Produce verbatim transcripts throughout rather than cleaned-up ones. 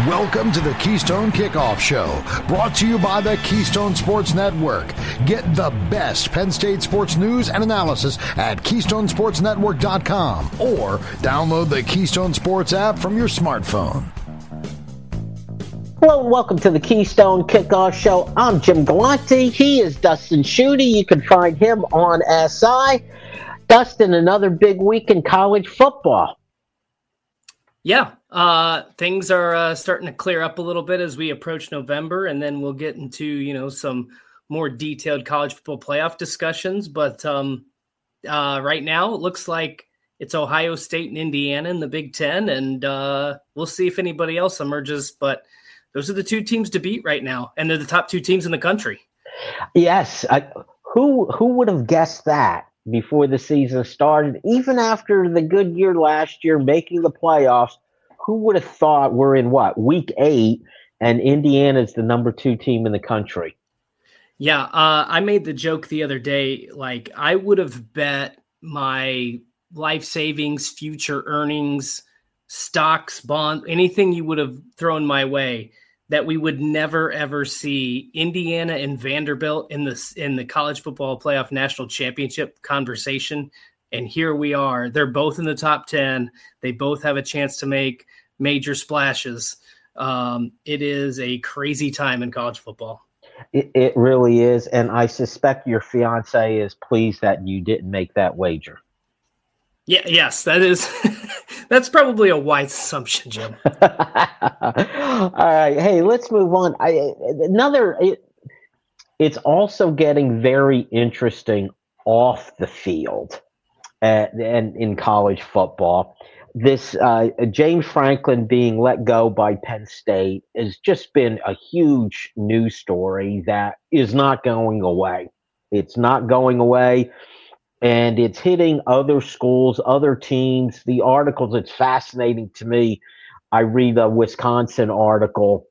Welcome to the Keystone Kickoff Show, brought to you by the Keystone Sports Network. Get the best Penn State sports news and analysis at keystone sports network dot com or download the Keystone Sports app from your smartphone. Hello and welcome to the Keystone Kickoff Show. I'm Jim Galante. He is Dustin Schutte. You can find him on S I. Dustin, another big week in college football. Yeah, uh, things are uh, starting to clear up a little bit as we approach November, and then we'll get into, you know, some more detailed college football playoff discussions. But um, uh, right now, it looks like it's Ohio State and Indiana in the Big Ten, and uh, we'll see if anybody else emerges. But those are the two teams to beat right now, and they're the top two teams in the country. Yes, I, who who would have guessed that before the season started? Even after the good year last year, making the playoffs, who would have thought we're in what, week eight, and Indiana's the number two team in the country? Yeah, uh, I made the joke the other day, like I would have bet my life savings, future earnings, stocks, bonds, anything you would have thrown my way, that we would never, ever see Indiana and Vanderbilt in the, in the college football playoff national championship conversation. And here we are. They're both in the top ten. They both have a chance to make major splashes. Um, it is a crazy time in college football. It, it really is. And I suspect your fiance is pleased that you didn't make that wager. Yeah, yes, that is. That's probably a wise assumption, Jim. All right. Hey, let's move on. I, another, it, it's also getting very interesting off the field uh, and in college football. This uh, James Franklin being let go by Penn State has just been a huge news story that is not going away. It's not going away. And it's hitting other schools, other teams. The articles, it's fascinating to me. I read a Wisconsin article.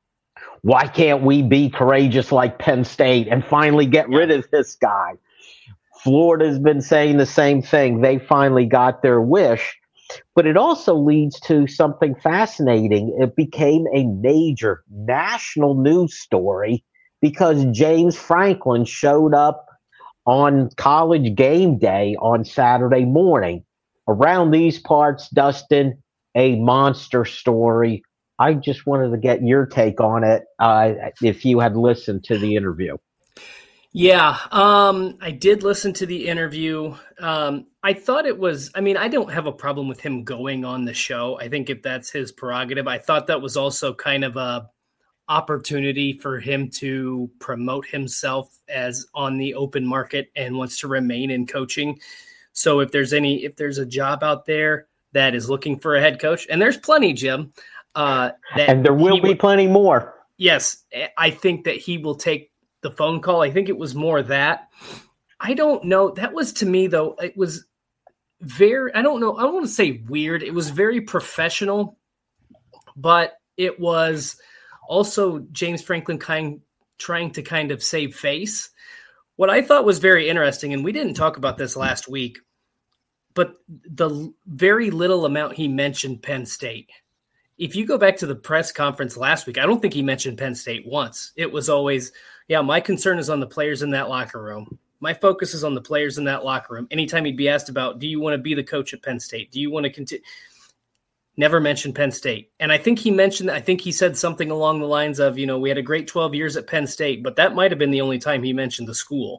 Why can't we be courageous like Penn State and finally get rid of this guy? Florida's been saying the same thing. They finally got their wish. But it also leads to something fascinating. It became a major national news story because James Franklin showed up on College game day on Saturday morning. Around these parts, Dustin, a monster story. I just wanted to get your take on it uh, if you had listened to the interview. Yeah, um, I did listen to the interview. Um, I thought it was, I mean, I don't have a problem with him going on the show. I think if that's his prerogative, I thought that was also kind of a opportunity for him to promote himself as on the open market and wants to remain in coaching. So if there's any, if there's a job out there that is looking for a head coach, and there's plenty, Jim, uh, that and there will be would, plenty more. Yes. I think that he will take the phone call. I think it was more that. I don't know. That was, to me though, it was very, I don't know. I don't want to say weird. It was very professional, but it was also James Franklin kind trying to kind of save face. What I thought was very interesting, and we didn't talk about this last week, but the very little amount he mentioned Penn State. If you go back to the press conference last week, I don't think he mentioned Penn State once. It was always, yeah, my concern is on the players in that locker room. My focus is on the players in that locker room. Anytime he'd be asked about, do you want to be the coach at Penn State? Do you want to continue? Never mentioned Penn State. And I think he mentioned, I think he said something along the lines of, you know, we had a great twelve years at Penn State, but that might have been the only time he mentioned the school.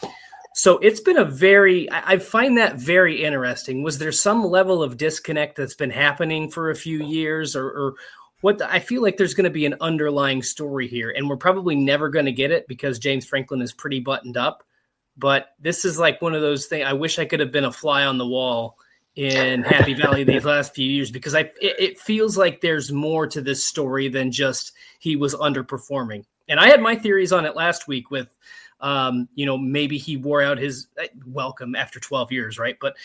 So it's been a very, I find that very interesting. Was there some level of disconnect that's been happening for a few years, or, or what? The, I feel like there's going to be an underlying story here, and we're probably never going to get it because James Franklin is pretty buttoned up. But this is like one of those things. I wish I could have been a fly on the wall in Happy Valley these last few years, because I it, it feels like there's more to this story than just he was underperforming. And I had my theories on it last week with, um, you know, maybe he wore out his welcome after twelve years, right? But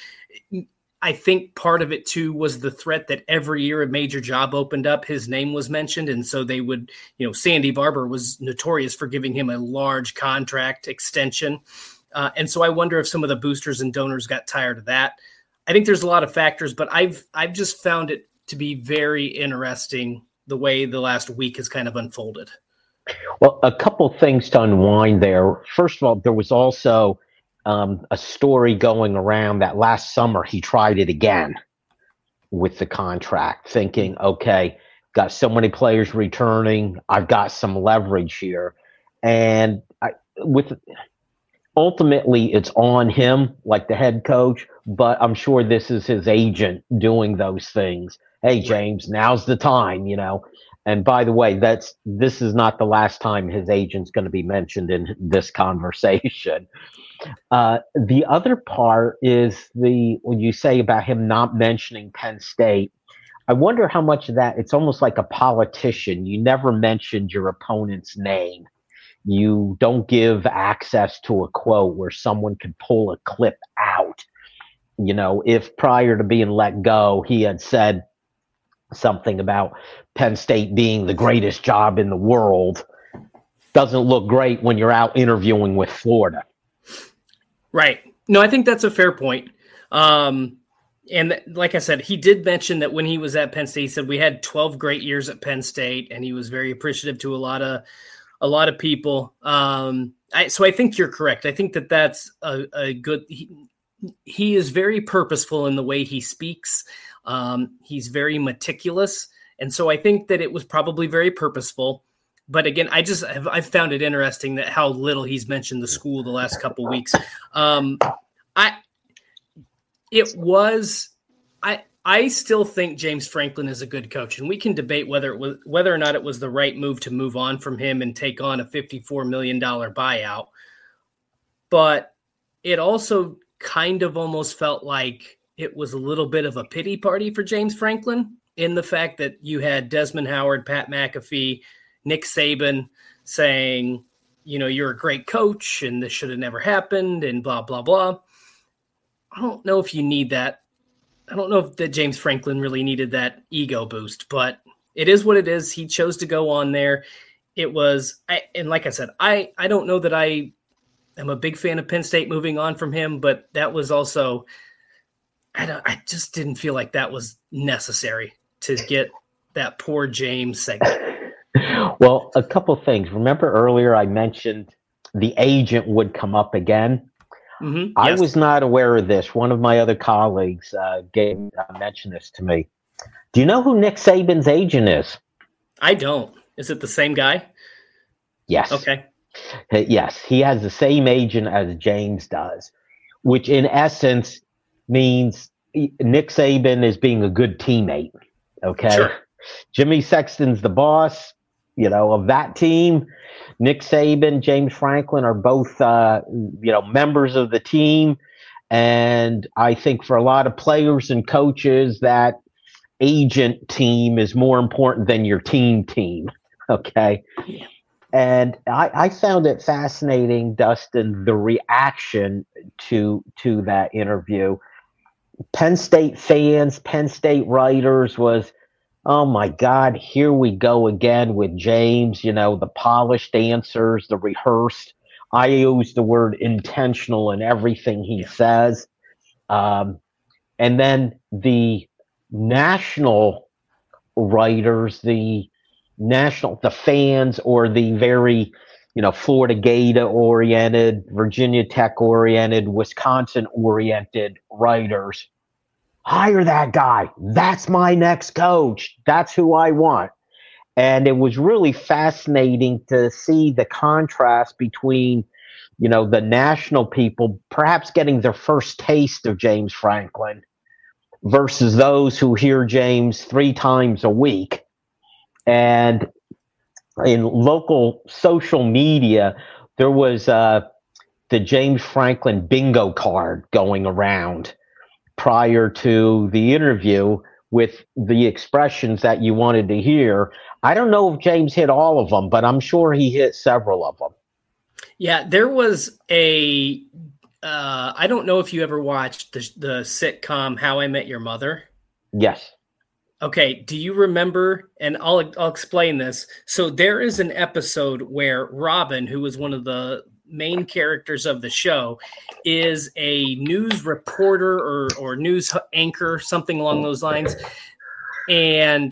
I think part of it too was the threat that every year a major job opened up, his name was mentioned. And so they would, you know, Sandy Barber was notorious for giving him a large contract extension. Uh, and so I wonder if some of the boosters and donors got tired of that. I think there's a lot of factors, but I've I've just found it to be very interesting the way the last week has kind of unfolded. Well, a couple things to unwind there. First of all, there was also um, a story going around that last summer he tried it again with the contract, thinking, okay, got so many players returning, I've got some leverage here. And I, with ultimately, it's on him, like the head coach, but I'm sure this is his agent doing those things. Hey, James, now's the time, you know. And by the way, that's this is not the last time his agent's going to be mentioned in this conversation. Uh, the other part is the when you say about him not mentioning Penn State, I wonder how much of that, it's almost like a politician. You never mentioned your opponent's name. You don't give access to a quote where someone could pull a clip out. You know, if prior to being let go, he had said something about Penn State being the greatest job in the world, doesn't look great when you're out interviewing with Florida. Right. No, I think that's a fair point. Um, and th- like I said, he did mention that when he was at Penn State, he said we had twelve great years at Penn State, and he was very appreciative to a lot of a lot of people. Um, I, so I think you're correct. I think that that's a, a good. He, he is very purposeful in the way he speaks. Um, he's very meticulous, and so I think that it was probably very purposeful. But again, I just have I've found it interesting that how little he's mentioned the school the last couple of weeks. Um, I it was I I still think James Franklin is a good coach, and we can debate whether it was whether or not it was the right move to move on from him and take on a fifty-four million dollars buyout. But it also kind of almost felt like it was a little bit of a pity party for James Franklin in the fact that you had Desmond Howard, Pat McAfee, Nick Saban saying, you know, you're a great coach and this should have never happened and blah, blah, blah. I don't know if you need that. I don't know if that James Franklin really needed that ego boost, but it is what it is. He chose to go on there. It was, I, and like I said, I, I don't know that I am a big fan of Penn State moving on from him, but that was also, I don't, I just didn't feel like that was necessary to get that poor James segment. Well, a couple things. Remember earlier I mentioned the agent would come up again. Mm-hmm. I yes. was not aware of this. One of my other colleagues uh, gave uh, mentioned this to me. Do you know who Nick Saban's agent is? I don't. Is it the same guy? Yes. Okay. Yes, he has the same agent as James does, which in essence means Nick Saban is being a good teammate. Okay. Sure. Jimmy Sexton's the boss, you know, of that team. Nick Saban, James Franklin are both, uh, you know, members of the team. And I think for a lot of players and coaches, that agent team is more important than your team team. Okay. Yeah. And I, I found it fascinating, Dustin, the reaction to to that interview. Penn State fans, Penn State writers was, oh my God, here we go again with James, you know, the polished answers, the rehearsed. I use the word intentional in everything he says. Um, and then the national writers, the national, the fans, or the very, you know, Florida Gator oriented, Virginia Tech oriented, Wisconsin oriented writers. Hire that guy. That's my next coach. That's who I want. And it was really fascinating to see the contrast between, you know, the national people perhaps getting their first taste of James Franklin versus those who hear James three times a week. And in local social media, there was uh, the James Franklin bingo card going around prior to the interview with the expressions that you wanted to hear. I don't know if James hit all of them, but I'm sure he hit several of them. Yeah, there was a, uh, I don't know if you ever watched the, the sitcom How I Met Your Mother. Yes. Okay, do you remember, and I'll I'll explain this. So there is an episode where Robin, who is one of the main characters of the show, is a news reporter or, or news anchor, something along those lines. And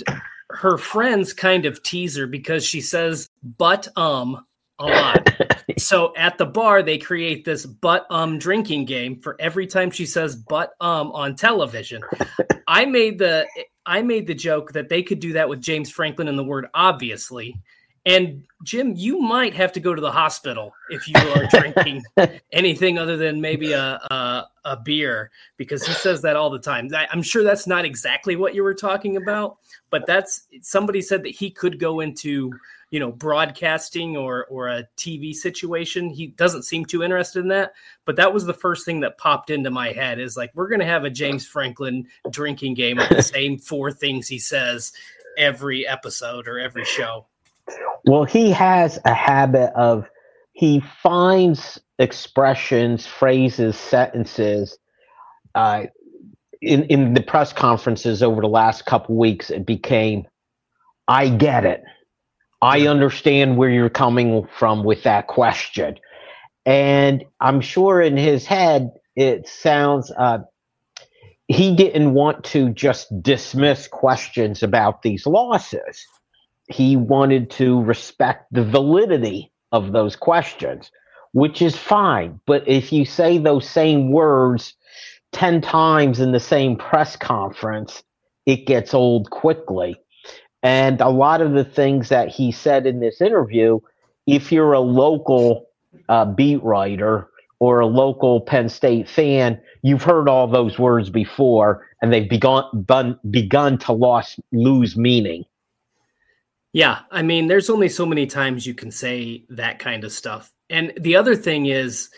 her friends kind of tease her because she says but um a lot. So at the bar, they create this but um drinking game for every time she says but um on television. I made the I made the joke that they could do that with James Franklin and the word obviously. And Jim, you might have to go to the hospital if you are drinking anything other than maybe a, a a beer, because he says that all the time. I'm sure that's not exactly what you were talking about, but that's somebody said that he could go into, you know, broadcasting or or a T V situation. He doesn't seem too interested in that, but that was the first thing that popped into my head is like, we're going to have a James Franklin drinking game of the same four things he says every episode or every show. Well, he has a habit of, he finds expressions, phrases, sentences. Uh, in, in the press conferences over the last couple weeks, it became, I get it. I understand where you're coming from with that question. And I'm sure in his head, it sounds, uh, he didn't want to just dismiss questions about these losses. He wanted to respect the validity of those questions, which is fine. But if you say those same words ten times in the same press conference, it gets old quickly. And a lot of the things that he said in this interview, if you're a local uh, beat writer or a local Penn State fan, you've heard all those words before, and they've begun, begun, begun to lost, lose meaning. Yeah, I mean, there's only so many times you can say that kind of stuff. And the other thing is,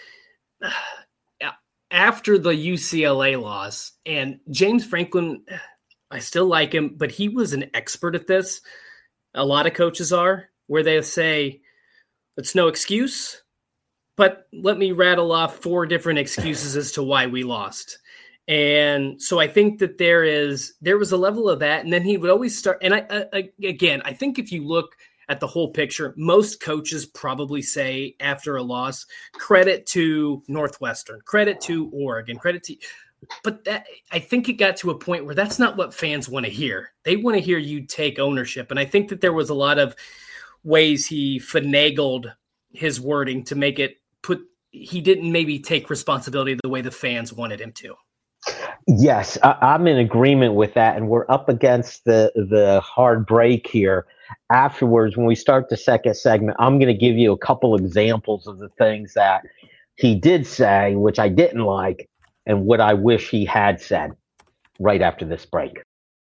after the U C L A loss, and James Franklin, I still like him, but he was an expert at this. A lot of coaches are, where they say, it's no excuse, but let me rattle off four different excuses as to why we lost. And so I think that there is, there was a level of that. And then he would always start. And I, I, again, I think if you look at the whole picture, most coaches probably say after a loss, credit to Northwestern, credit to Oregon, credit to, but that, I think it got to a point where that's not what fans want to hear. They want to hear you take ownership. And I think that there was a lot of ways he finagled his wording to make it put, he didn't maybe take responsibility the way the fans wanted him to. Yes, I, I'm in agreement with that, and we're up against the the hard break here. Afterwards, when we start the second segment, I'm going to give you a couple examples of the things that he did say, which I didn't like, and what I wish he had said right after this break.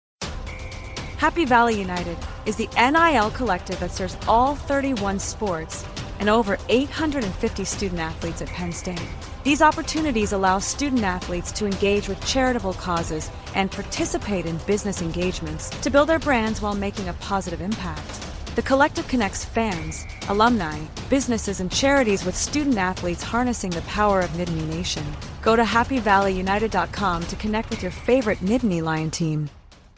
Happy Valley United is the N I L collective that serves all thirty-one sports and over eight hundred fifty student athletes at Penn State. These opportunities allow student athletes to engage with charitable causes and participate in business engagements to build their brands while making a positive impact. The collective connects fans, alumni, businesses, and charities with student athletes harnessing the power of Nittany Nation. Go to happy valley united dot com to connect with your favorite Nittany Lion team.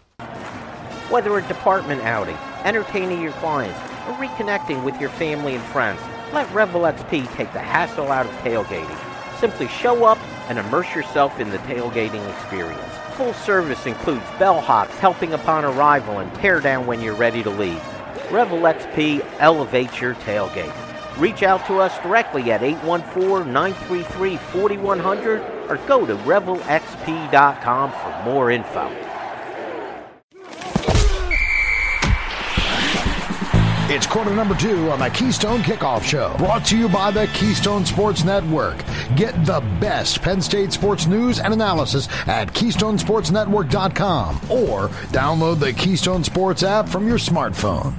Whether a department outing, entertaining your clients, or reconnecting with your family and friends, let Revel X P take the hassle out of tailgating. Simply show up and immerse yourself in the tailgating experience. Full service includes bellhops helping upon arrival and tear down when you're ready to leave. Revel X P elevates your tailgate. Reach out to us directly at eight one four, nine three three, four one zero zero or go to revel x p dot com for more info. It's quarter number two on the Keystone Kickoff Show, brought to you by the Keystone Sports Network. Get the best Penn State sports news and analysis at keystone sports network dot com or download the Keystone Sports app from your smartphone.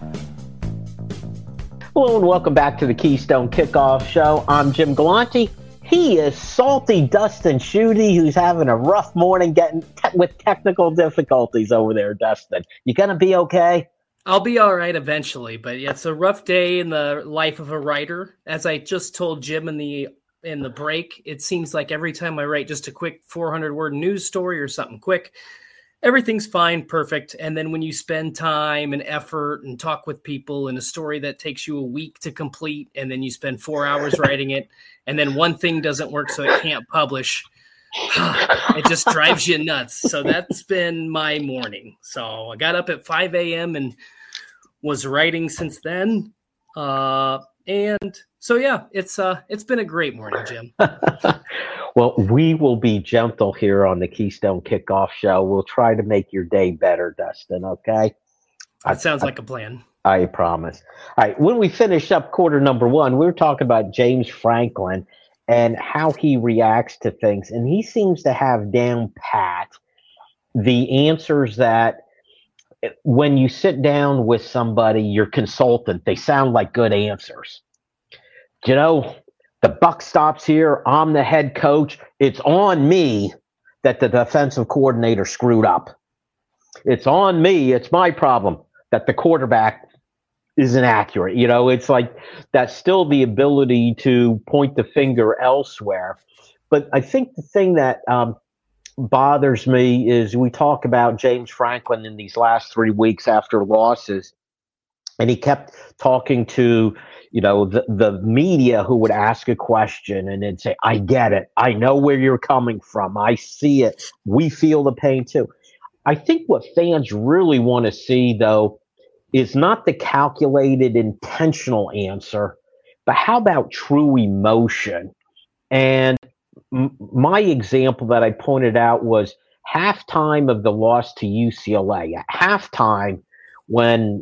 Hello and welcome back to the Keystone Kickoff Show. I'm Jim Galante. He is salty Dustin Schutte, who's having a rough morning getting te- with technical difficulties over there, Dustin. You gonna be okay? I'll be all right eventually, but it's a rough day in the life of a writer. As I just told Jim in the in the break, it seems like every time I write just a quick four hundred word news story or something quick, everything's fine, perfect. And then when you spend time and effort and talk with people in a story that takes you a week to complete, and then you spend four hours writing it, and then one thing doesn't work so it can't publish, It just drives you nuts. So that's been my morning. So I got up at five a.m. and was writing since then. Uh, and so, yeah, it's uh, it's been a great morning, Jim. Well, we will be gentle here on the Keystone Kickoff Show. We'll try to make your day better, Dustin, okay? That sounds like a plan. I promise. All right, when we finish up quarter number one, we were talking about James Franklin and how he reacts to things. And he seems to have down pat the answers that when you sit down with somebody, your consultant, they sound like good answers. You know, the buck stops here. I'm the head coach. It's on me that the defensive coordinator screwed up. It's on me. It's my problem that the quarterback isn't accurate. You know, it's like that's still the ability to point the finger elsewhere. But I think the thing that um, bothers me is we talk about James Franklin in these last three weeks after losses, and he kept talking to, you know, the, the media who would ask a question and then say, I get it. I know where you're coming from. I see it. We feel the pain too. I think what fans really want to see, though, is not the calculated, intentional answer, but how about true emotion? And m- my example that I pointed out was halftime of the loss to U C L A. At halftime, when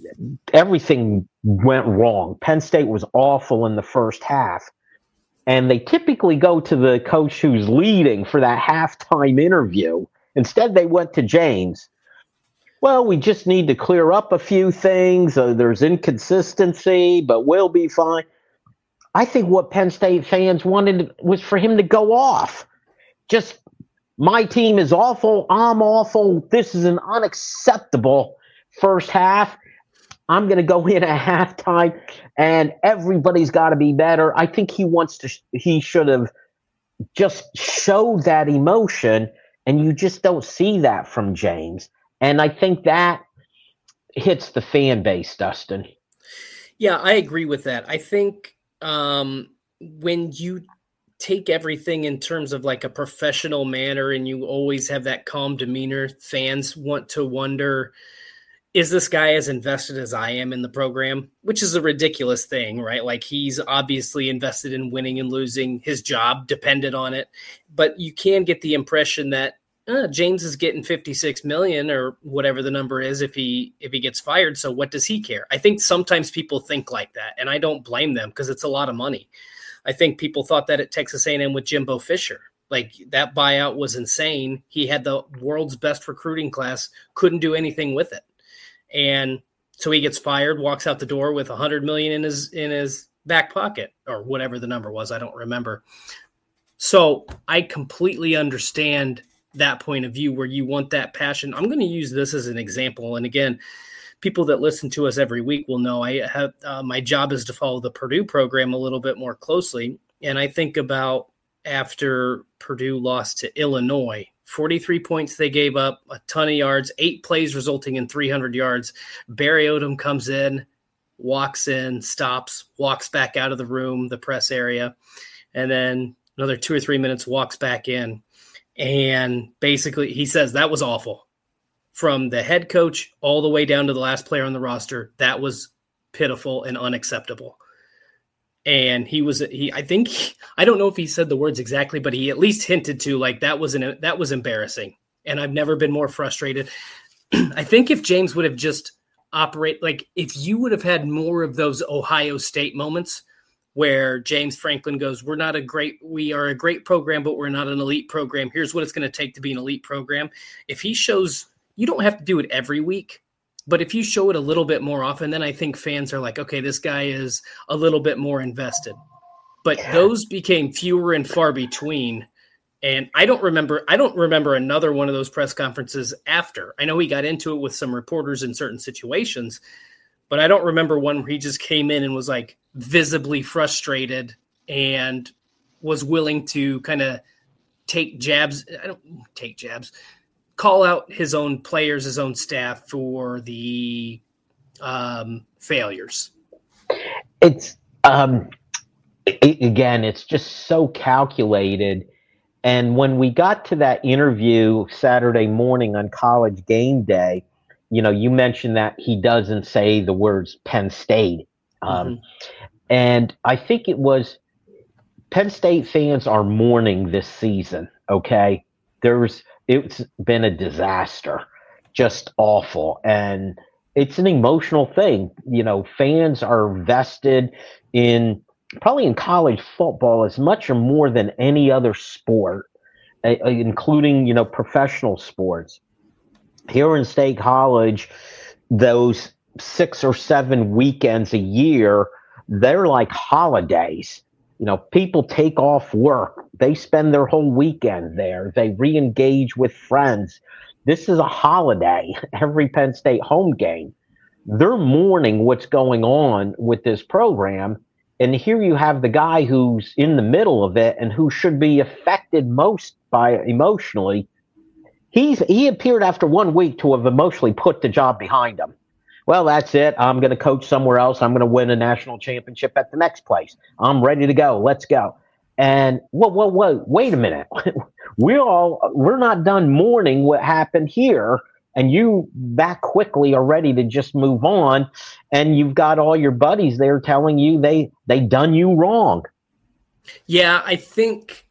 everything went wrong, Penn State was awful in the first half, and they typically go to the coach who's leading for that halftime interview. Instead, they went to James. Well, we just need to clear up a few things. Uh, there's inconsistency, but we'll be fine. I think what Penn State fans wanted was for him to go off. Just, my team is awful. I'm awful. This is an unacceptable first half. I'm going to go in at halftime, and everybody's got to be better. I think he wants to, he should have just showed that emotion, and you just don't see that from James. And I think that hits the fan base, Dustin. Yeah, I agree with that. I think um, when you take everything in terms of like a professional manner and you always have that calm demeanor, fans want to wonder, is this guy as invested as I am in the program? Which is a ridiculous thing, right? Like, he's obviously invested in winning and losing. His job depended on it. But you can get the impression that Uh, James is getting fifty-six million dollars or whatever the number is if he if he gets fired. So what does he care? I think sometimes people think like that, and I don't blame them because it's a lot of money. I think people thought that at Texas A and M with Jimbo Fisher. Like, that buyout was insane. He had the world's best recruiting class, couldn't do anything with it. And so he gets fired, walks out the door with one hundred million dollars in his in his back pocket, or whatever the number was. I don't remember. So I completely understand that point of view where you want that passion. I'm going to use this as an example. And again, people that listen to us every week will know I have uh, my job is to follow the Purdue program a little bit more closely. And I think about after Purdue lost to Illinois, forty-three points they gave up, a ton of yards, eight plays resulting in three hundred yards. Barry Odom comes in, walks in, stops, walks back out of the room, the press area, and then another two or three minutes walks back in. And basically he says that was awful. From the head coach all the way down to the last player on the roster, that was pitiful and unacceptable. And he was, he, I think, I don't know if he said the words exactly, but he at least hinted to, like, that was an, that was embarrassing. And I've never been more frustrated. I think if James would have just operate, like, if you would have had more of those Ohio State moments where James Franklin goes, we're not a great, we are a great program, but we're not an elite program. Here's what it's going to take to be an elite program. If he shows, you don't have to do it every week, but if you show it a little bit more often, then I think fans are like, okay, this guy is a little bit more invested. But those became fewer and far between. And I don't remember, I don't remember another one of those press conferences after. I know he got into it with some reporters in certain situations, but I don't remember one where he just came in and was like visibly frustrated and was willing to kind of take jabs. I don't take jabs, call out his own players, his own staff for the um, failures. It's um, it, again, it's just so calculated. And when we got to that interview Saturday morning on College Game Day, you know, you mentioned that he doesn't say the words Penn State. Um, mm-hmm. And I think it was Penn State fans are mourning this season, okay? There's it's been a disaster, just awful. And it's an emotional thing. You know, fans are vested in probably in college football as much or more than any other sport, uh, including, you know, professional sports. Here in State College, those six or seven weekends a year, they're like holidays. You know, people take off work. They spend their whole weekend there. They re-engage with friends. This is a holiday, every Penn State home game. They're mourning what's going on with this program. And here you have the guy who's in the middle of it and who should be affected most by it emotionally. He's he appeared after one week to have emotionally put the job behind him. Well, that's it. I'm going to coach somewhere else. I'm going to win a national championship at the next place. I'm ready to go. Let's go. And whoa, whoa, whoa, wait a minute. We're all we're not done mourning what happened here. And you that quickly are ready to just move on, and you've got all your buddies there telling you they they done you wrong. Yeah, I think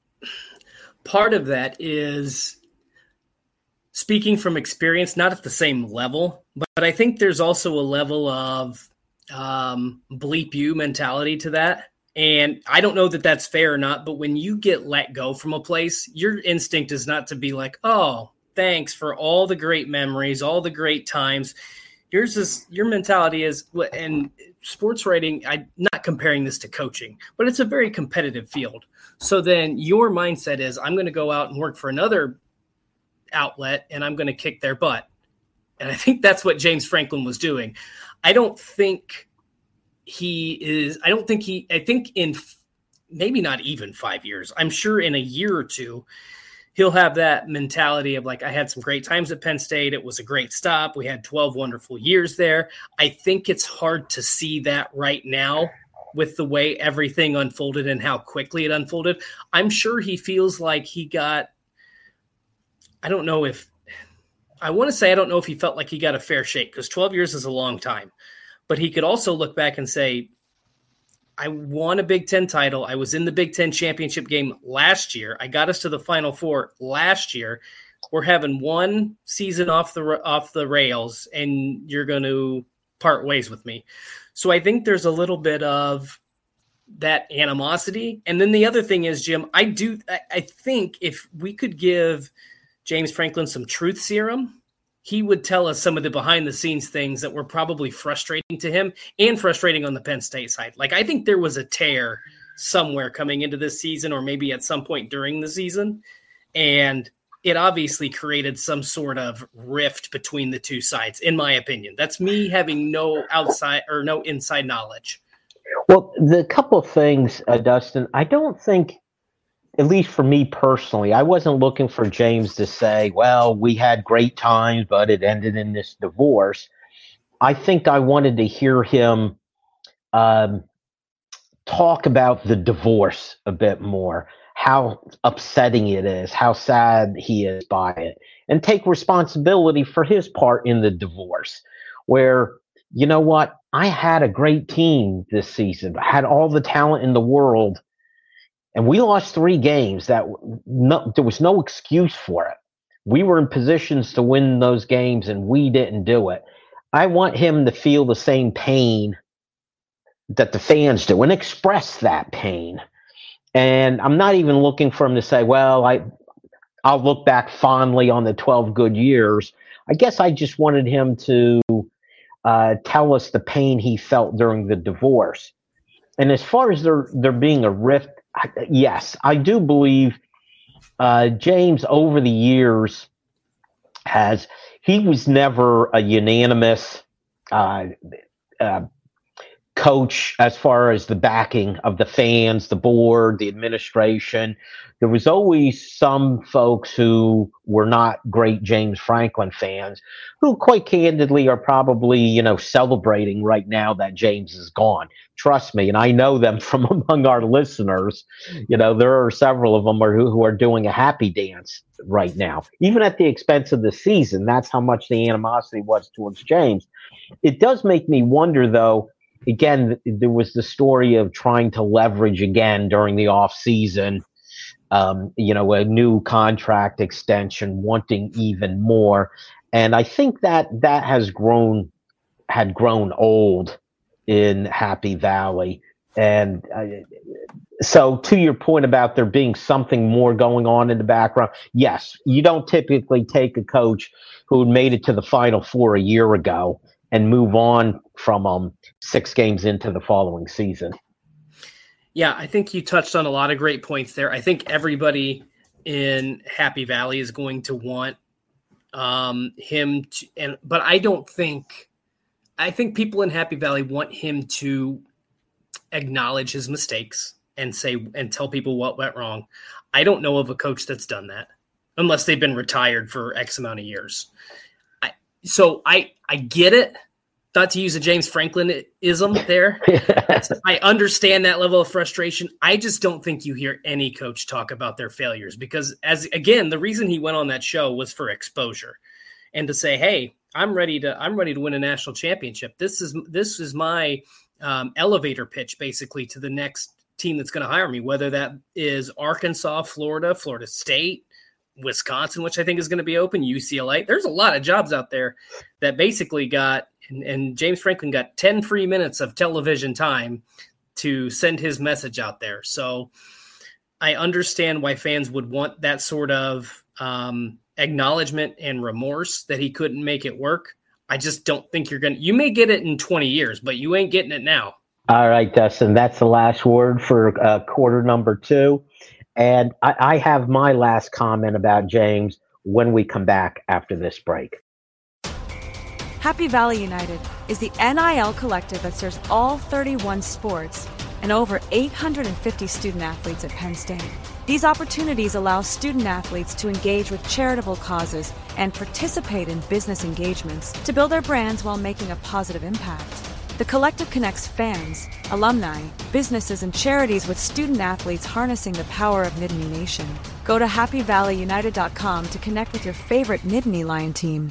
part of that is speaking from experience, not at the same level, but, but I think there's also a level of um, bleep you mentality to that. And I don't know that that's fair or not, but when you get let go from a place, your instinct is not to be like, oh, thanks for all the great memories, all the great times. Yours is your mentality is, and sports writing, I'm not comparing this to coaching, but it's a very competitive field. So then your mindset is, I'm going to go out and work for another outlet and I'm going to kick their butt. And I think that's what James Franklin was doing. I don't think he is, I don't think he, I think in maybe not even five years, I'm sure in a year or two, he'll have that mentality of like, I had some great times at Penn State. It was a great stop. We had twelve wonderful years there. I think it's hard to see that right now with the way everything unfolded and how quickly it unfolded. I'm sure he feels like he got, I don't know if, I want to say I don't know if he felt like he got a fair shake because twelve years is a long time. But he could also look back and say, I won a Big Ten title. I was in the Big Ten championship game last year. I got us to the Final Four last year. We're having one season off the off the rails, and you're going to part ways with me. So I think there's a little bit of that animosity. And then the other thing is, Jim, I do. I, I think if we could give James Franklin some truth serum, he would tell us some of the behind the scenes things that were probably frustrating to him and frustrating on the Penn State side. Like, I think there was a tear somewhere coming into this season, or maybe at some point during the season. And it obviously created some sort of rift between the two sides, in my opinion. That's me having no outside or no inside knowledge. Well, the couple of things, uh, Dustin, I don't think, at least for me personally, I wasn't looking for James to say, well, we had great times, but it ended in this divorce. I think I wanted to hear him um, talk about the divorce a bit more, how upsetting it is, how sad he is by it, and take responsibility for his part in the divorce, where, you know what, I had a great team this season. I had all the talent in the world. And we lost three games that no, there was no excuse for it. We were in positions to win those games and we didn't do it. I want him to feel the same pain that the fans do and express that pain. And I'm not even looking for him to say, well, I, I'll look back fondly on the twelve good years. I guess I just wanted him to uh, tell us the pain he felt during the divorce. And as far as there, there being a rift, yes, I do believe uh, James over the years has, he was never a unanimous uh, uh, coach as far as the backing of the fans, the board, the administration. There was always some folks who were not great James Franklin fans who quite candidly are probably, you know, celebrating right now that James is gone. Trust me, and I know them from among our listeners. You know, there are several of them are, who, who are doing a happy dance right now, even at the expense of the season. That's how much the animosity was towards James. It does make me wonder, though, again, there was the story of trying to leverage again during the off season, um, you know, a new contract extension, wanting even more. And I think that that has grown, had grown old in Happy Valley. And uh, so to your point about there being something more going on in the background, yes, you don't typically take a coach who made it to the Final Four a year ago and move on from um, six games into the following season. Yeah, I think you touched on a lot of great points there. I think everybody in Happy Valley is going to want um, him to, and but I don't think, I think people in Happy Valley want him to acknowledge his mistakes and say, and tell people what went wrong. I don't know of a coach that's done that unless they've been retired for X amount of years. I, so I, I get it. Not to use a James Franklin-ism there. I understand that level of frustration. I just don't think you hear any coach talk about their failures because, as again, the reason he went on that show was for exposure and to say, hey, I'm ready to I'm ready to win a national championship. This is this is my um, elevator pitch, basically, to the next team that's going to hire me, whether that is Arkansas, Florida, Florida State, Wisconsin, which I think is going to be open, U C L A. There's a lot of jobs out there that basically got, and, and James Franklin got ten free minutes of television time to send his message out there. So I understand why fans would want that sort of um, acknowledgement and remorse that he couldn't make it work. I just don't think you're going to, you may get it in twenty years, but you ain't getting it now. All right, Dustin, that's the last word for uh, quarter number two. And I, I have my last comment about James when we come back after this break. Happy Valley United is the N I L collective that serves all thirty-one sports and over eight hundred fifty student athletes at Penn State. These opportunities allow student athletes to engage with charitable causes and participate in business engagements to build their brands while making a positive impact. The collective connects fans, alumni, businesses, and charities with student athletes harnessing the power of Nittany Nation. Go to happy valley united dot com to connect with your favorite Nittany Lion team.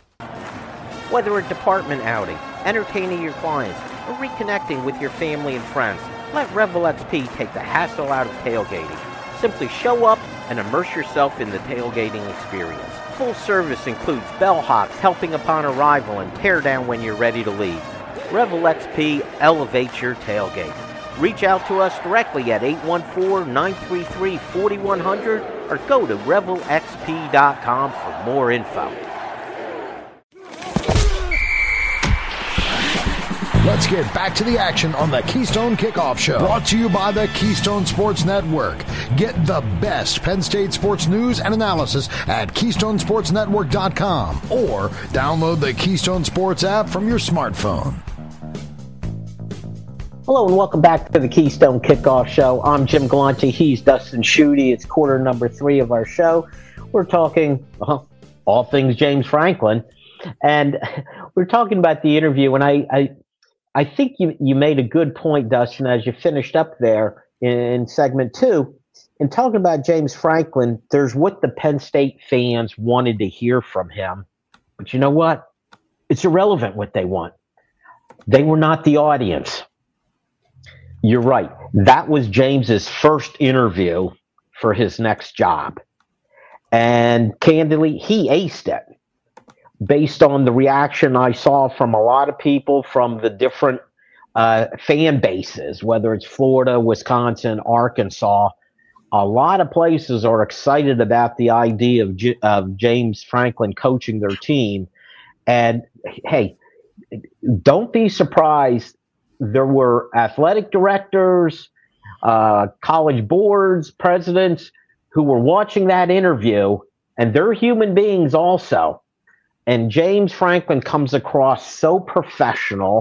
Whether a department outing, entertaining your clients, or reconnecting with your family and friends, let Revel X P take the hassle out of tailgating. Simply show up and immerse yourself in the tailgating experience. Full service includes bellhops helping upon arrival and tear down when you're ready to leave. Revel X P elevates your tailgate. Reach out to us directly at eight one four, nine three three, four one zero zero or go to revel x p dot com for more info. Let's get back to the action on the Keystone Kickoff Show. Brought to you by the Keystone Sports Network. Get the best Penn State sports news and analysis at keystone sports network dot com or download the Keystone Sports app from your smartphone. Hello and welcome back to the Keystone Kickoff Show. I'm Jim Galante. He's Dustin Schutte. It's quarter number three of our show. We're talking well, all things James Franklin. And we're talking about the interview. And I, I, I think you, you made a good point, Dustin, as you finished up there in segment two. In talking about James Franklin, there's what the Penn State fans wanted to hear from him. But you know what? It's irrelevant what they want. They were not the audience. You're right. That was James's first interview for his next job. And candidly, he aced it based on the reaction I saw from a lot of people from the different uh, fan bases, whether it's Florida, Wisconsin, Arkansas. A lot of places are excited about the idea of, J- of James Franklin coaching their team. And hey, don't be surprised. There were athletic directors, uh, college boards, presidents who were watching that interview, and they're human beings also. And James Franklin comes across so professional,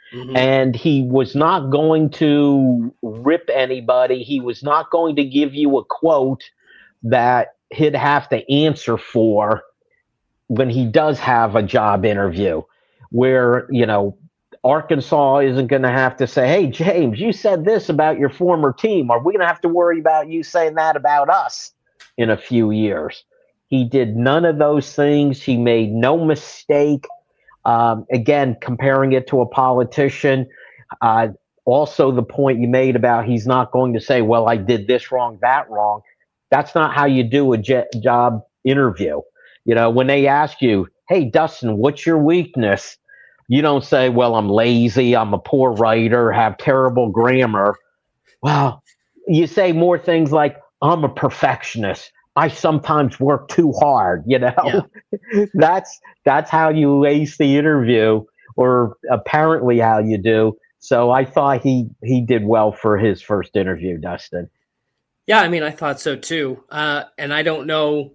Mm-hmm. And he was not going to rip anybody. He was not going to give you a quote that he'd have to answer for when he does have a job interview, where, you know, Arkansas isn't going to have to say, hey, James, you said this about your former team. Are we going to have to worry about you saying that about us in a few years? He did none of those things. He made no mistake. Um, again, comparing it to a politician, uh, also the point you made about he's not going to say, well, I did this wrong, that wrong. That's not how you do a j- job interview. You know, when they ask you, hey, Dustin, what's your weakness? You don't say, well, I'm lazy, I'm a poor writer, have terrible grammar. Well, you say more things like, I'm a perfectionist. I sometimes work too hard, you know. Yeah. that's that's how you ace the interview, or apparently how you do. So I thought he he did well for his first interview, Dustin. Yeah, I mean, I thought so too. Uh, and I don't know.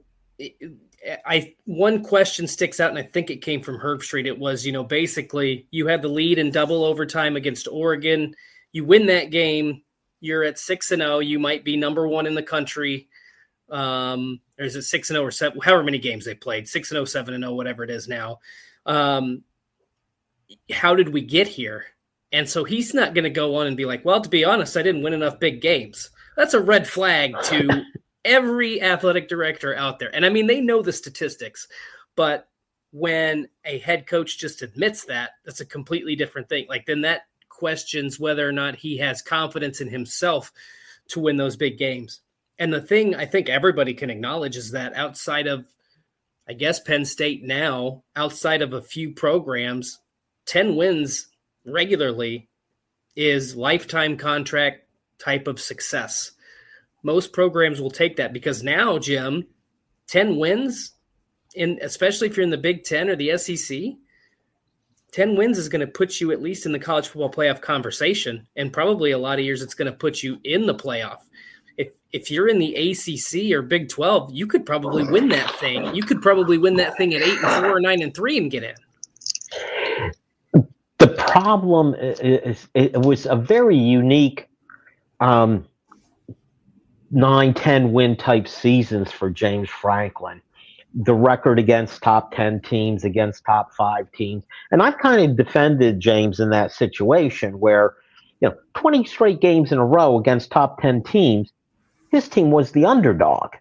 I one question sticks out, and I think it came from Herbstreit. It was, you know, basically you had the lead in double overtime against Oregon. You win that game, you're at six and zero. You might be number one in the country. Um, or is it six and zero or seven? However many games they played, six and zero, seven and zero, whatever it is now. Um, how did we get here? And so he's not going to go on and be like, well, to be honest, I didn't win enough big games. That's a red flag to every athletic director out there. And I mean, they know the statistics, but when a head coach just admits that, that's a completely different thing. Like, then that questions whether or not he has confidence in himself to win those big games. And the thing I think everybody can acknowledge is that outside of, I guess, Penn State now, outside of a few programs, ten wins regularly is lifetime contract type of success. Most programs will take that because now, Jim, ten wins, in especially if you're in the Big Ten or the S E C, ten wins is going to put you at least in the college football playoff conversation, and probably a lot of years it's going to put you in the playoff. If if you're in the A C C or Big twelve, you could probably win that thing. You could probably win that thing at eight and four or nine and three and get in. The problem is it was a very unique um, nine, ten win type seasons for James Franklin. The record against top ten teams, against top five teams. And I've kind of defended James in that situation where, you know, twenty straight games in a row against top ten teams, his team was the underdog.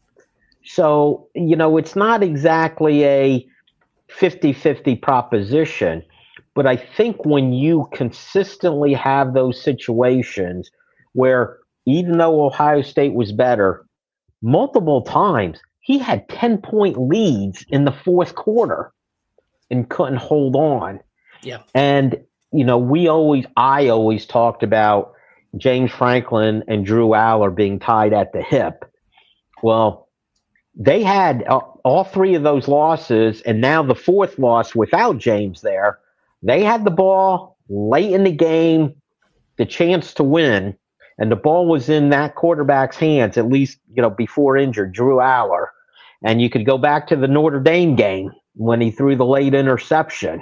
So, you know, it's not exactly a fifty-fifty proposition, but I think when you consistently have those situations where even though Ohio State was better, multiple times he had ten-point leads in the fourth quarter and couldn't hold on. Yeah. And, you know, we always, I always talked about James Franklin and Drew Allar being tied at the hip. Well, they had uh, all three of those losses, and now the fourth loss without James there. They had the ball late in the game, the chance to win, and the ball was in that quarterback's hands, at least, you know, before injured, Drew Allar. And you could go back to the Notre Dame game when he threw the late interception.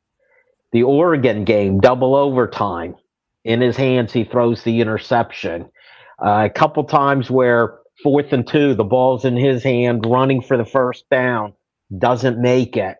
The Oregon game, double overtime. In his hands, he throws the interception. Uh, a couple times where fourth and two, the ball's in his hand, running for the first down, doesn't make it.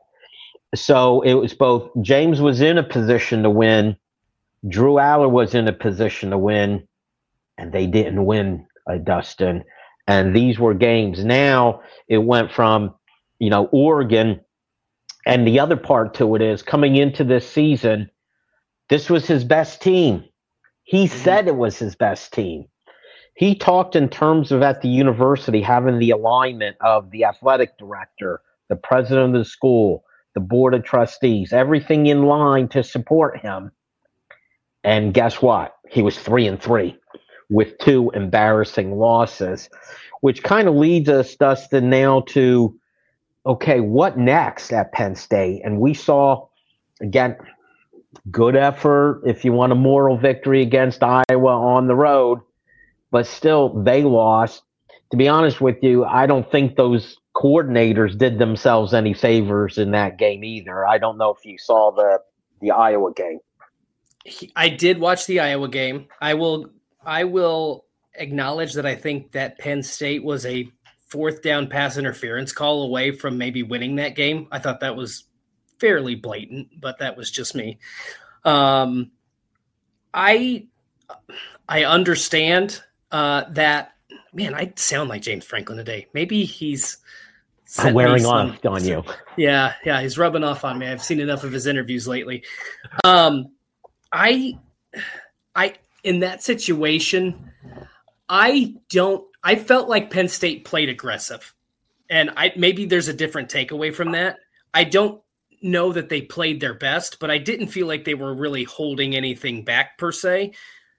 So it was both James was in a position to win, Drew Allar was in a position to win, and they didn't win, uh, Dustin. And these were games. Now it went from, you know, Oregon, and the other part to it is coming into this season, this was his best team. He said it was his best team. He talked in terms of at the university having the alignment of the athletic director, the president of the school, the board of trustees, everything in line to support him. And guess what? He was three and three with two embarrassing losses, which kind of leads us, Dustin, now to, okay, what next at Penn State? And we saw, again, good effort, if you want a moral victory against Iowa on the road, but still they lost. To be honest with you, I don't think those coordinators did themselves any favors in that game either. I don't know if you saw the, the Iowa game. he, I did watch the Iowa game. I will I will acknowledge that I think that Penn State was a fourth down pass interference call away from maybe winning that game. I thought that was fairly blatant, but that was just me. Um, I I understand uh, that. Man, I sound like James Franklin today. Maybe he's wearing some, off on you. Yeah, yeah, he's rubbing off on me. I've seen enough of his interviews lately. Um, I, I in that situation, I don't. I felt like Penn State played aggressive, and I maybe there's a different takeaway from that. I don't know that they played their best, but I didn't feel like they were really holding anything back per se.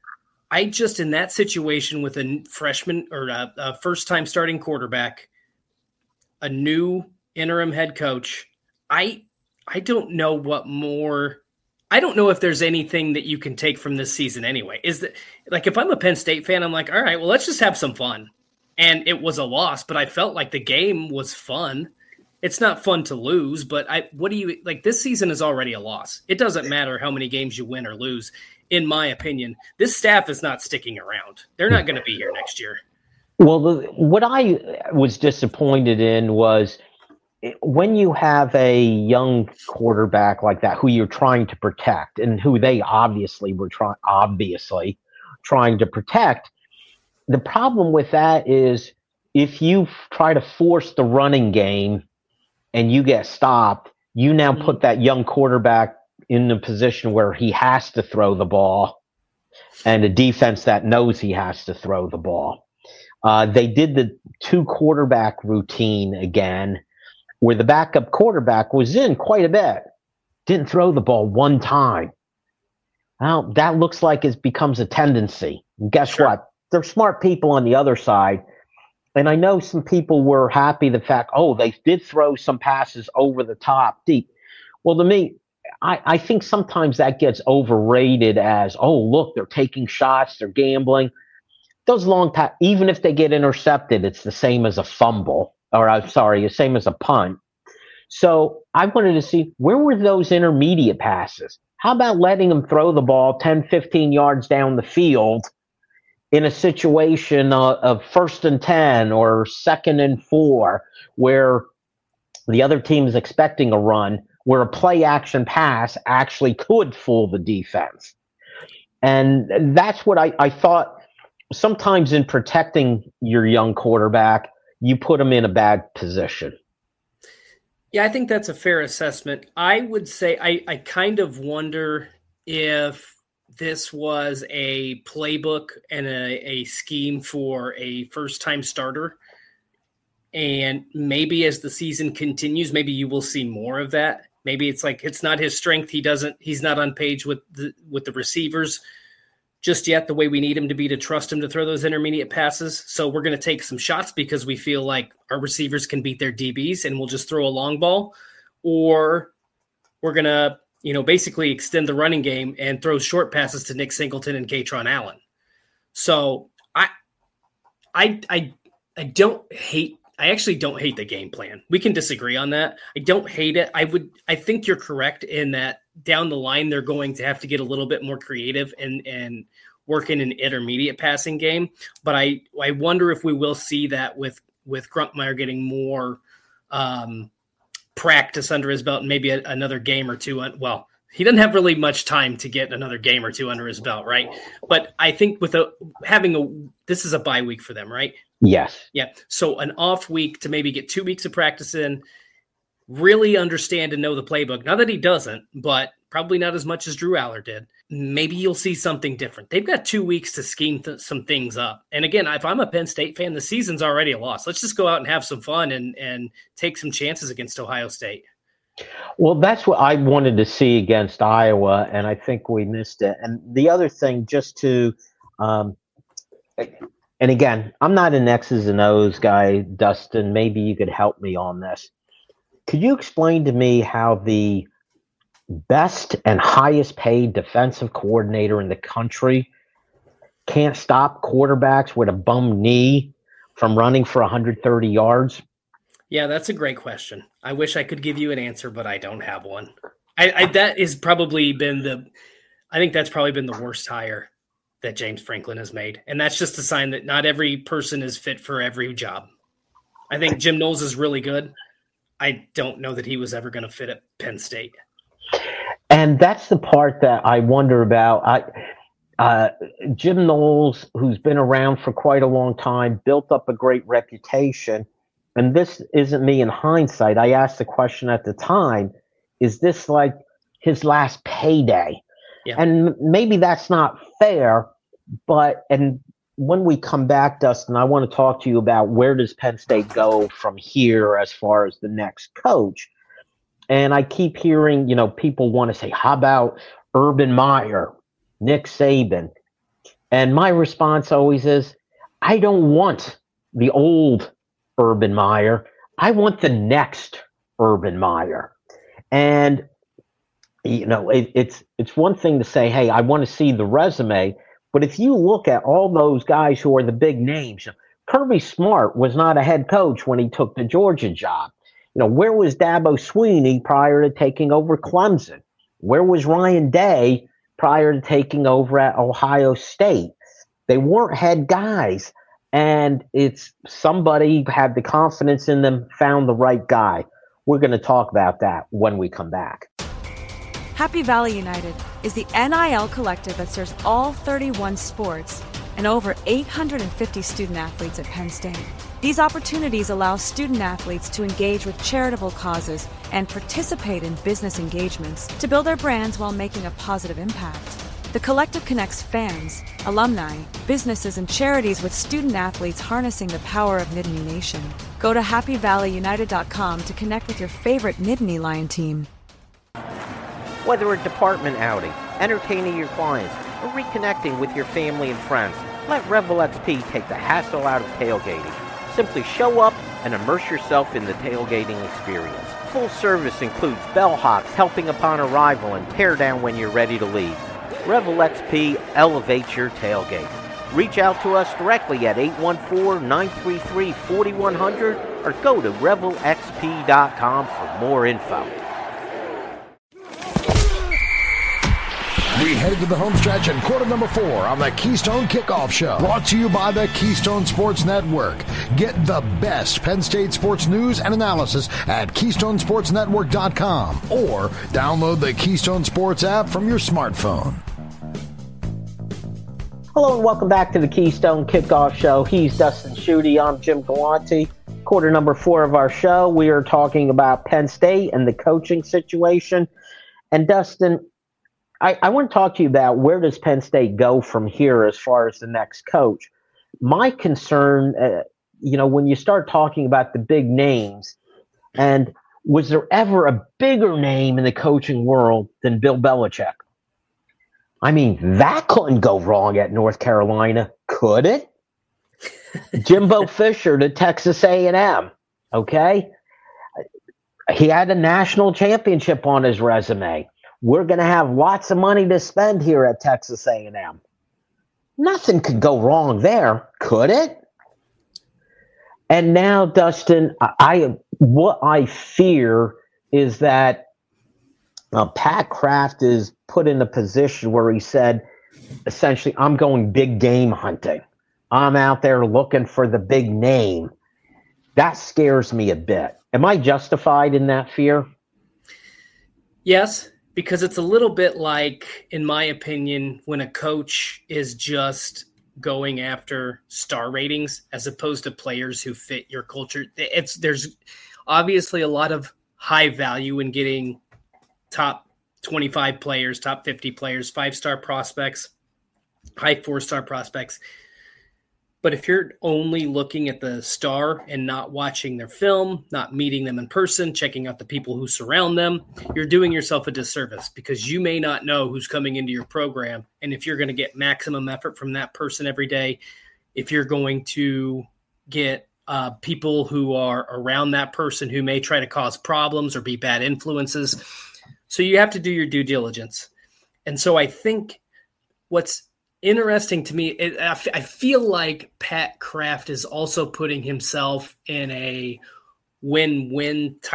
I just, in that situation with a freshman or a, a first-time starting quarterback, a new interim head coach, I I don't know what more – I don't know if there's anything that you can take from this season anyway. Is that, like, if I'm a Penn State fan, I'm like, all right, well, let's just have some fun. And it was a loss, but I felt like the game was fun. It's not fun to lose, but I what do you – like, this season is already a loss. It doesn't matter how many games you win or lose. In my opinion, this staff is not sticking around. They're not going to be here next year. Well, the, what I was disappointed in was when you have a young quarterback like that who you're trying to protect and who they obviously were trying, obviously trying to protect. The problem with that is if you try to force the running game and you get stopped, you now put that young quarterback in the position where he has to throw the ball and a defense that knows he has to throw the ball. Uh, they did the two quarterback routine again, where the backup quarterback was in quite a bit, didn't throw the ball one time. Well, that looks like it becomes a tendency. And guess Sure. what? There's smart people on the other side. And I know some people were happy the fact, oh, they did throw some passes over the top deep. Well, to me, I, I think sometimes that gets overrated as, oh, look, they're taking shots, they're gambling. Those long pa- even if they get intercepted, it's the same as a fumble, or I'm sorry, the same as a punt. So I wanted to see, where were those intermediate passes? How about letting them throw the ball ten, fifteen yards down the field in a situation uh, of first and ten or second and four, where the other team is expecting a run, where a play action pass actually could fool the defense. And that's what I, I thought sometimes in protecting your young quarterback, you put him in a bad position. Yeah, I think that's a fair assessment. I would say I, I kind of wonder if this was a playbook and a, a scheme for a first-time starter. And maybe as the season continues, maybe you will see more of that. Maybe it's like it's not his strength. He doesn't. He's not on page with the with the receivers just yet the way we need him to be to trust him to throw those intermediate passes. So we're going to take some shots because we feel like our receivers can beat their D Bs, and we'll just throw a long ball, or we're going to you know basically extend the running game and throw short passes to Nick Singleton and Katron Allen. So I I I I don't hate. I actually don't hate the game plan. We can disagree on that. I don't hate it. I would, I think you're correct in that down the line, they're going to have to get a little bit more creative and, and work in an intermediate passing game. But I, I wonder if we will see that with, with Grunkemeyer getting more um, practice under his belt and maybe a, another game or two. On, well, he doesn't have really much time to get another game or two under his belt. Right. But I think with a, having a, this is a bye week for them, right? Yes. Yeah. So an off week to maybe get two weeks of practice in, really understand and know the playbook. Not that he doesn't, but probably not as much as Drew Aller did. Maybe you'll see something different. They've got two weeks to scheme th- some things up. And again, if I'm a Penn State fan, the season's already a loss. Let's just go out and have some fun and, and take some chances against Ohio State. Well, that's what I wanted to see against Iowa, and I think we missed it. And the other thing, just to um, – and again, I'm not an X's and O's guy, Dustin. Maybe you could help me on this. Could you explain to me how the best and highest paid defensive coordinator in the country can't stop quarterbacks with a bum knee from running for one hundred thirty yards? Yeah, that's a great question. I wish I could give you an answer, but I don't have one. I, I that has probably been the I think that's probably been the worst hire that James Franklin has made. And that's just a sign that not every person is fit for every job. I think Jim Knowles is really good. I don't know that he was ever going to fit at Penn State. And that's the part that I wonder about. I, uh, Jim Knowles, who's been around for quite a long time, built up a great reputation. And this isn't me in hindsight. I asked the question at the time, is this like his last payday? Yeah. And maybe that's not fair, but and when we come back, Dustin, I want to talk to you about where does Penn State go from here as far as the next coach. And I keep hearing, you know, people want to say, how about Urban Meyer, Nick Saban? And my response always is, I don't want the old Urban Meyer. I want the next Urban Meyer. And, you know, it, it's it's one thing to say, hey, I want to see the resume. But if you look at all those guys who are the big names, Kirby Smart was not a head coach when he took the Georgia job. You know, where was Dabo Swinney prior to taking over Clemson? Where was Ryan Day prior to taking over at Ohio State? They weren't head guys. And it's somebody had the confidence in them, found the right guy. We're going to talk about that when we come back. Happy Valley United is the N I L collective that serves all thirty-one sports and over eight hundred fifty student athletes at Penn State. These opportunities allow student athletes to engage with charitable causes and participate in business engagements to build their brands while making a positive impact. The collective connects fans, alumni, businesses, and charities with student athletes harnessing the power of Nittany Nation. Go to happy valley united dot com to connect with your favorite Nittany Lion team. Whether a department outing, entertaining your clients, or reconnecting with your family and friends, let Revel X P take the hassle out of tailgating. Simply show up and immerse yourself in the tailgating experience. Full service includes bellhops helping upon arrival and tear down when you're ready to leave. Revel X P elevates your tailgate. Reach out to us directly at eight one four, nine three three, four one zero zero or go to revel x p dot com for more info. We head to the home stretch in quarter number four on the Keystone Kickoff Show. Brought to you by the Keystone Sports Network. Get the best Penn State sports news and analysis at keystone sports network dot com or download the Keystone Sports app from your smartphone. Hello and welcome back to the Keystone Kickoff Show. He's Dustin Schutte. I'm Jim Galante. Quarter number four of our show. We are talking about Penn State and the coaching situation. And Dustin, I, I want to talk to you about where does Penn State go from here as far as the next coach. My concern, uh, you know, when you start talking about the big names, and was there ever a bigger name in the coaching world than Bill Belichick? I mean, that couldn't go wrong at North Carolina, could it? Jimbo Fisher to Texas A and M, okay? He had a national championship on his resume. We're going to have lots of money to spend here at Texas A and M. Nothing could go wrong there, could it? And now, Dustin, I what I fear is that uh, Pat Kraft is put in a position where he said, essentially, I'm going big game hunting. I'm out there looking for the big name. That scares me a bit. Am I justified in that fear? Yes. Because it's a little bit like, in my opinion, when a coach is just going after star ratings as opposed to players who fit your culture. It's there's obviously a lot of high value in getting top twenty-five players, top fifty players, five-star prospects, high four-star prospects. But if you're only looking at the star and not watching their film, not meeting them in person, checking out the people who surround them, you're doing yourself a disservice because you may not know who's coming into your program. And if you're going to get maximum effort from that person every day, if you're going to get uh, people who are around that person who may try to cause problems or be bad influences. So you have to do your due diligence. And so I think what's interesting to me, it, I, f- I feel like Pat Kraft is also putting himself in a win-win type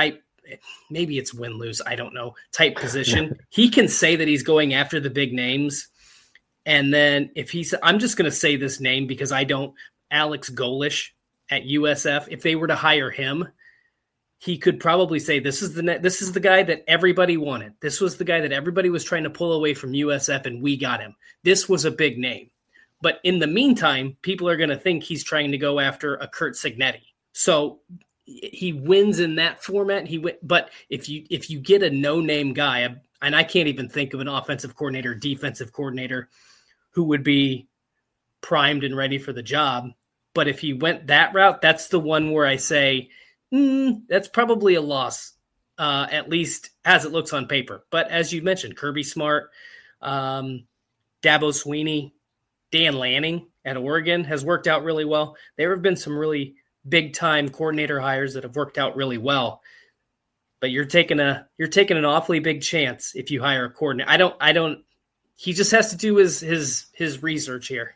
maybe it's win-lose, I don't know, type position. He can say that he's going after the big names. And then if he's, I'm just going to say this name because I don't, Alex Golish at U S F, if they were to hire him, he could probably say, this is the net, this is the guy that everybody wanted. This was the guy that everybody was trying to pull away from U S F, and we got him. This was a big name. But in the meantime, people are going to think he's trying to go after a Curt Cignetti. So he wins in that format. He win, but if you if you get a no-name guy, and I can't even think of an offensive coordinator, defensive coordinator who would be primed and ready for the job. But if he went that route, that's the one where I say, mm, that's probably a loss, uh, at least as it looks on paper. But as you mentioned, Kirby Smart, um, Dabo Swinney, Dan Lanning at Oregon has worked out really well. There have been some really big-time coordinator hires that have worked out really well. But you're taking a you're taking an awfully big chance if you hire a coordinator. I don't I don't he just has to do his his his research here.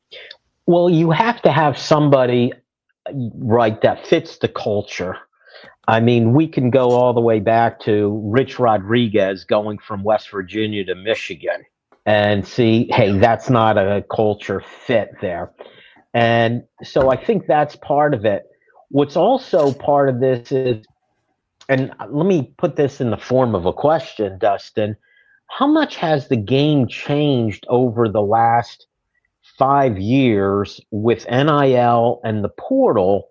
Well, you have to have somebody, right, that fits the culture. I mean, we can go all the way back to Rich Rodriguez going from West Virginia to Michigan and see, hey, that's not a culture fit there. And so I think that's part of it. What's also part of this is, and let me put this in the form of a question, Dustin, how much has the game changed over the last five years with N I L and the portal?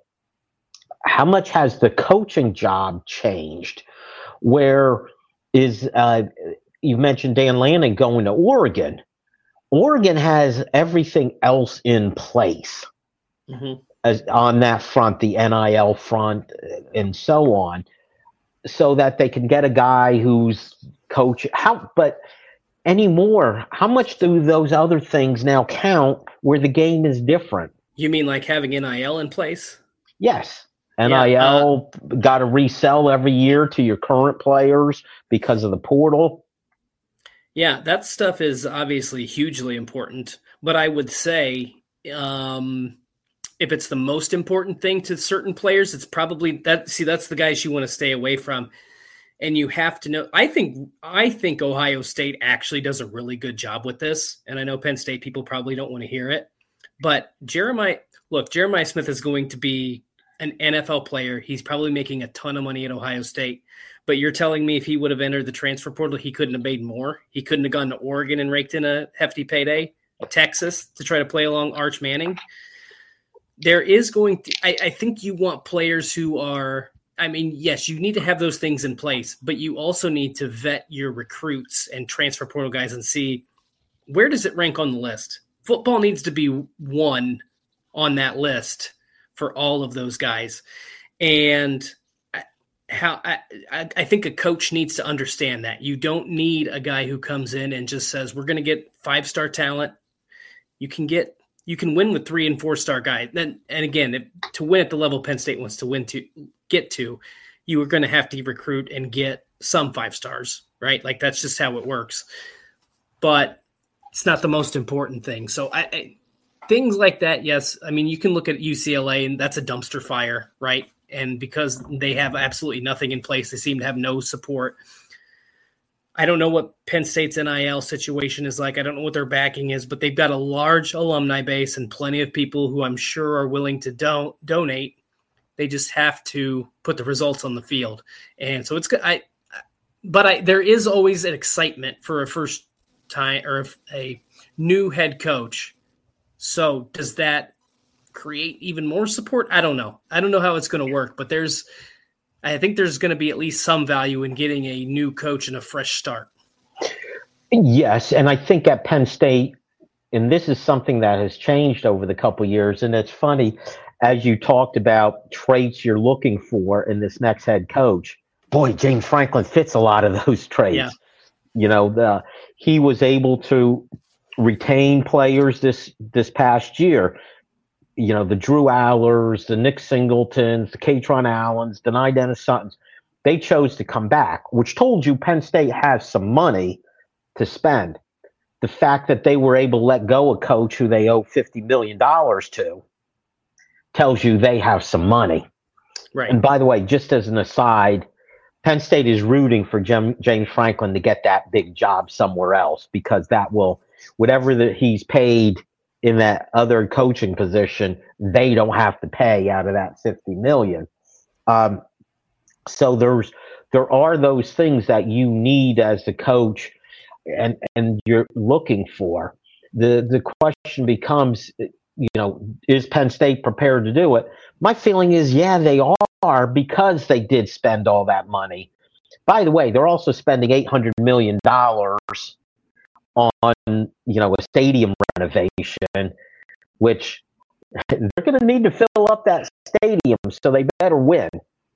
How much has the coaching job changed? Where is, uh, you mentioned Dan Lanning going to Oregon. Oregon has everything else in place mm-hmm. as, on that front, the N I L front and so on, so that they can get a guy who's coach. How, but anymore, how much do those other things now count where the game is different? You mean like having N I L in place? Yes. N I L yeah, uh, got to resell every year to your current players because of the portal. Yeah, that stuff is obviously hugely important. But I would say um, if it's the most important thing to certain players, it's probably that. See, that's the guys you want to stay away from. And you have to know, I think, I think Ohio State actually does a really good job with this. And I know Penn State people probably don't want to hear it, but Jeremiah, look, Jeremiah Smith is going to be an N F L player. He's probably making a ton of money at Ohio State, but you're telling me if he would have entered the transfer portal, he couldn't have made more. He couldn't have gone to Oregon and raked in a hefty payday, Texas to try to play along Arch Manning. There is going to, I, I think you want players who are, I mean, yes, you need to have those things in place, but you also need to vet your recruits and transfer portal guys and see where does it rank on the list. Football needs to be one on that list for all of those guys. And how I, I think a coach needs to understand that. You don't need a guy who comes in and just says, we're going to get five-star talent. You can get You can win with three and four star guys. Then, and again, if, to win at the level Penn State wants to win to get to, you are going to have to recruit and get some five stars, right? Like that's just how it works. But it's not the most important thing. So I, I things like that, yes. I mean, you can look at U C L A and that's a dumpster fire, right? And because they have absolutely nothing in place, they seem to have no support. I don't know what Penn State's N I L situation is like. I don't know what their backing is, but they've got a large alumni base and plenty of people who I'm sure are willing to don- donate. They just have to put the results on the field. And so it's good. I, but I, there is always an excitement for a first time or a new head coach. So does that create even more support? I don't know. I don't know how it's going to work, but there's, I think there's going to be at least some value in getting a new coach and a fresh start. Yes, and I think at Penn State, and this is something that has changed over the couple of years, and it's funny, as you talked about traits you're looking for in this next head coach, boy, James Franklin fits a lot of those traits. Yeah. You know, the, he was able to retain players this this past year. You know, the Drew Allers, the Nick Singletons, the Katron Allens, the Nye Dennis Suttons, they chose to come back, which told you Penn State has some money to spend. The fact that they were able to let go a coach who they owe fifty million dollars to tells you they have some money. Right. And by the way, just as an aside, Penn State is rooting for Jem, James Franklin to get that big job somewhere else, because that will, whatever that he's paid in that other coaching position, they don't have to pay out of that fifty million dollars. Um, so there's there are those things that you need as the coach, and and you're looking for. The the question becomes, you know, is Penn State prepared to do it? My feeling is, yeah, they are, because they did spend all that money. By the way, they're also spending eight hundred million dollars on, you know, a stadium renovation, which they're going to need to fill up that stadium, so they better win.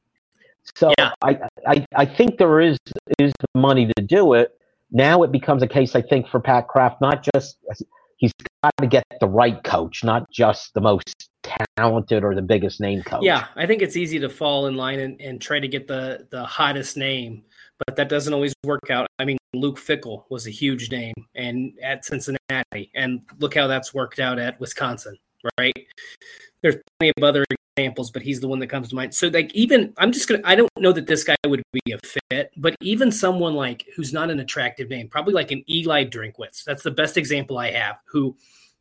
So yeah. I, I I think there is is the money to do it. Now it becomes a case, I think, for Pat Kraft, not just he's got to get the right coach, not just the most talented or the biggest name coach. Yeah, I think it's easy to fall in line and, and try to get the, the hottest name, but that doesn't always work out. I mean, Luke Fickell was a huge name and at Cincinnati, and look how that's worked out at Wisconsin, right? There's plenty of other examples, but he's the one that comes to mind. So, like, even I'm just gonna I don't know that this guy would be a fit, but even someone like who's not an attractive name, probably like an Eli Drinkwitz. That's the best example I have. Who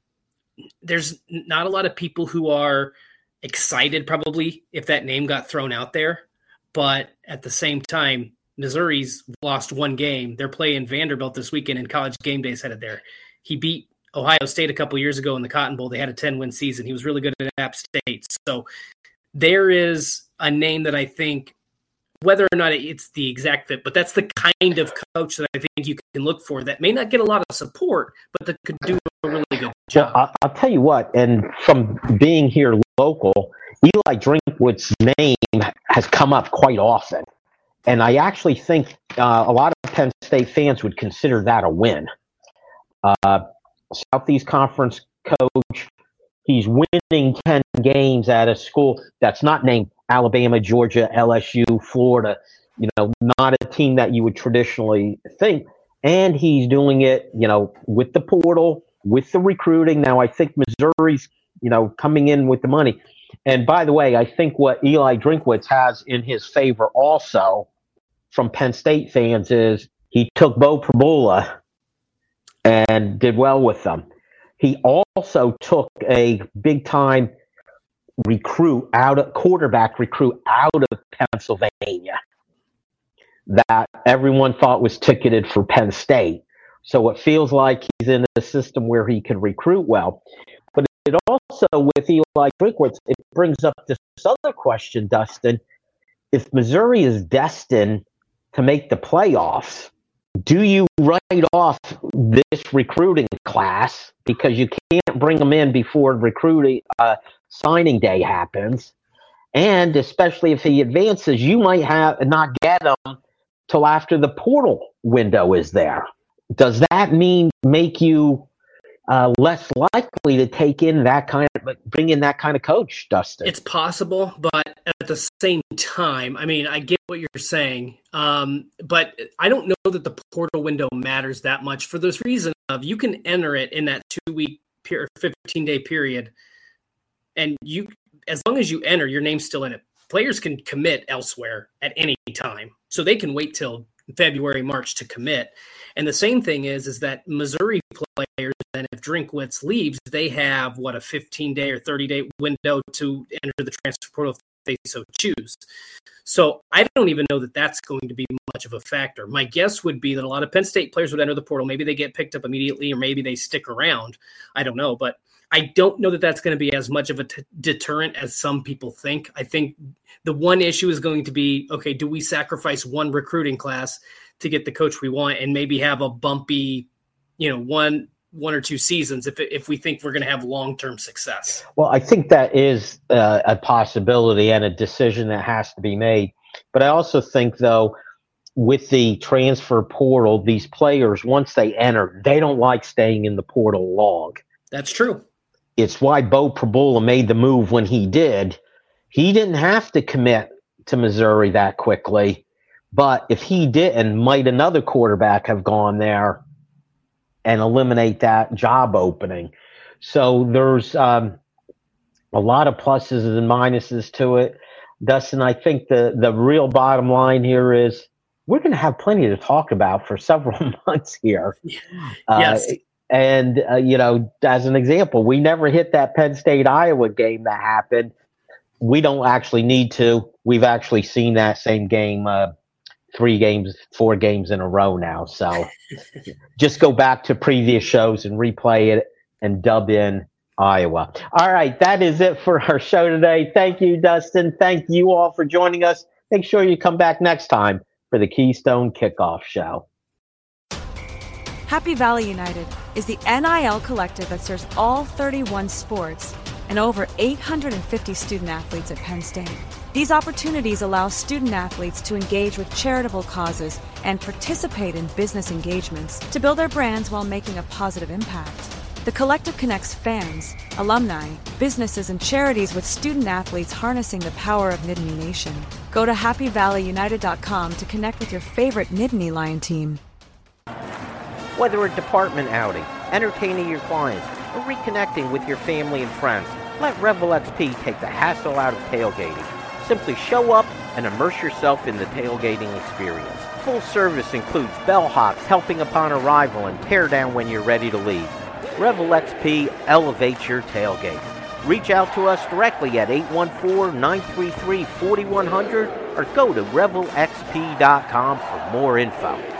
there's not a lot of people who are excited probably if that name got thrown out there, but at the same time, Missouri's lost one game. They're playing Vanderbilt this weekend, and College Game Day is headed there. He beat Ohio State a couple years ago in the Cotton Bowl. They had a ten-win season. He was really good at App State. So there is a name that I think, whether or not it's the exact fit, but that's the kind of coach that I think you can look for that may not get a lot of support, but that could do a really good job. Well, I'll tell you what, and from being here local, Eli Drinkwitz's name has come up quite often. And I actually think uh, a lot of Penn State fans would consider that a win. Uh, Southeast Conference coach, he's winning ten games at a school that's not named Alabama, Georgia, L S U, Florida, you know, not a team that you would traditionally think. And he's doing it, you know, with the portal, with the recruiting. Now, I think Missouri's, you know, coming in with the money. And by the way, I think what Eli Drinkwitz has in his favor also from Penn State fans is he took Bo Prabula and did well with them. He also took a big-time recruit out of quarterback recruit out of Pennsylvania that everyone thought was ticketed for Penn State. So it feels like he's in a system where he can recruit well. But it also, with Eli Drinkwitz, it brings up this other question, Dustin. If Missouri is destined to make the playoffs, do you write off this recruiting class because you can't bring them in before recruiting uh, signing day happens? And especially if he advances, you might have not get them till after the portal window is there. Does that mean make you uh, less likely to take in that kind of bring in that kind of coach, Dustin? It's possible, but at the same time, I mean, I get what you're saying, um, but I don't know that the portal window matters that much for this reason of you can enter it in that two-week or fifteen-day period, and you, as long as you enter, your name's still in it. Players can commit elsewhere at any time, so they can wait till February, March to commit. And the same thing is, is that Missouri players, and if Drinkwitz leaves, they have, what, a fifteen-day or thirty-day window to enter the transfer portal if they so choose. So I don't even know that that's going to be much of a factor. My guess would be that a lot of Penn State players would enter the portal. Maybe they get picked up immediately, or maybe they stick around. I don't know, but I don't know that that's going to be as much of a t- deterrent as some people think. I think the one issue is going to be, okay, do we sacrifice one recruiting class to get the coach we want and maybe have a bumpy, you know, one one or two seasons if if we think we're going to have long-term success? Well, I think that is uh, a possibility and a decision that has to be made. But I also think, though, with the transfer portal, these players, once they enter, they don't like staying in the portal long. That's true. It's why Bo Prabula made the move when he did. He didn't have to commit to Missouri that quickly. But if he didn't, might another quarterback have gone there and eliminate that job opening? So there's um, a lot of pluses and minuses to it. Dustin, I think the, the real bottom line here is we're going to have plenty to talk about for several months here. Yes. Uh, and, uh, you know, as an example, we never hit that Penn State-Iowa game that happened. We don't actually need to. We've actually seen that same game uh, three games, four games in a row now. So just go back to previous shows and replay it and dub in Iowa. All right, that is it for our show today. Thank you, Dustin. Thank you all for joining us. Make sure you come back next time for the Keystone Kickoff Show. Happy Valley United is the N I L collective that serves all thirty-one sports and over eight hundred fifty student athletes at Penn State. These opportunities allow student athletes to engage with charitable causes and participate in business engagements to build their brands while making a positive impact. The collective connects fans, alumni, businesses, and charities with student athletes harnessing the power of Nittany Nation. Go to happy valley united dot com to connect with your favorite Nittany Lion team. Whether a department outing, entertaining your clients, or reconnecting with your family and friends, let Revel X P take the hassle out of tailgating. Simply show up and immerse yourself in the tailgating experience. Full service includes bellhops helping upon arrival and tear down when you're ready to leave. Revel X P elevates your tailgate. Reach out to us directly at eight one four, nine three three, four one zero zero or go to revel x p dot com for more info.